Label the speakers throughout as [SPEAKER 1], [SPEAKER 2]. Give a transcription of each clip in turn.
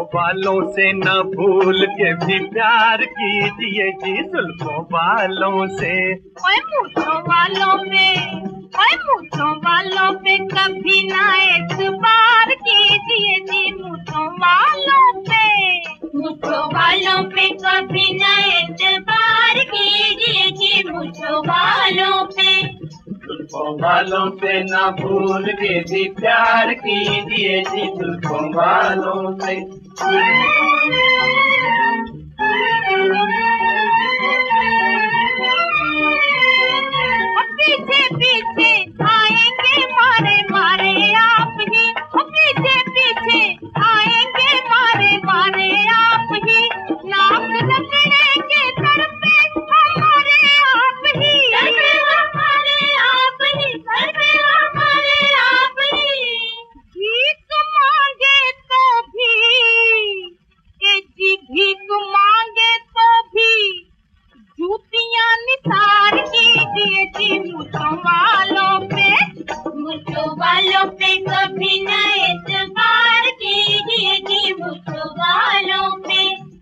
[SPEAKER 1] वालों से न भूल के भी प्यार कीजिए जी, जुल्फों वालों से।
[SPEAKER 2] ओए मूंछों वालों पे कभी ना एतबार कीजिए जी, मूंछों वालों पे कभी ना एतबार कीजिए जी, मूंछों वालों पे।
[SPEAKER 1] जुल्फों वालों से न भूल के भी प्यार कीजिए जी, जुल्फों वालों से।
[SPEAKER 2] पीछे पीछे आएंगे मारे मारे आप ही, पीछे पीछे आएंगे मारे मारे आप ही, नाक रगड़ेंगे सर पे हमारे आप ही, सर पे हमारे आप ही, सर पे हमारे आप ही। भीख मांगे तो भी ये जी, भीख मांगे तो भी जूतियां निसार कीजिए जी, मूंछों वालों पे कभी न एतबार कीजिए जी, मूंछों वालों पे।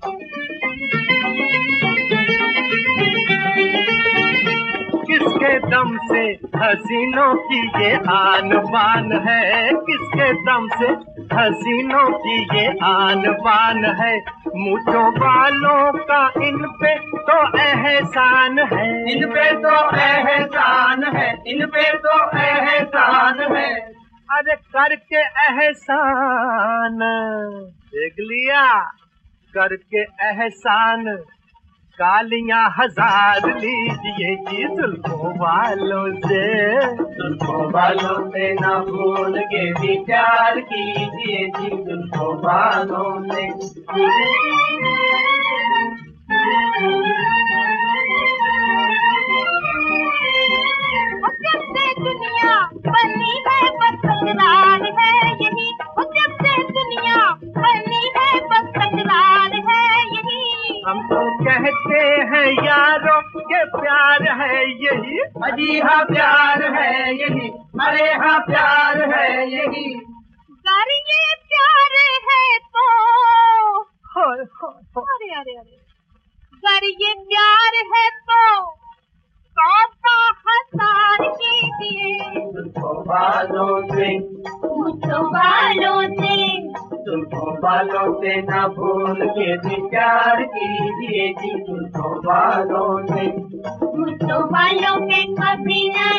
[SPEAKER 1] किसके दम से हसीनों की ये आन बान है, किसके दम से हसीनों की ये आन बान है, मूंछों वालों का इन पे तो एहसान है, इन पे तो एहसान है, इन पे तो एहसान है। अरे करके एहसान देख लिया, करके एहसान कालियां हजार लीजिए जी, जुल्फों वालों से। जुल्फों वालों से न भूल के भी प्यार कीजिए जी, जुल्फों वालों से।
[SPEAKER 2] जब से दुनिया बनी है बस तकरार है यही, जब से दुनिया बनी है बस तकरार है यही।
[SPEAKER 1] हम तो कहते हैं यारों के प्यार है यही, अजी हाँ प्यार है यही, अरे हाँ प्यार है यही।
[SPEAKER 2] अगर ये प्यार है तो अरे अरे अरे, अगर ये प्यार है तो कौसा हसार कीजिए,
[SPEAKER 1] जुल्फों वालों से,
[SPEAKER 2] मूंछों वालों से।
[SPEAKER 1] जुल्फों वालों से न भूल के भी प्यार कीजिए जी, जुल्फों वालों से।
[SPEAKER 2] मूंछों वालों पे कभी न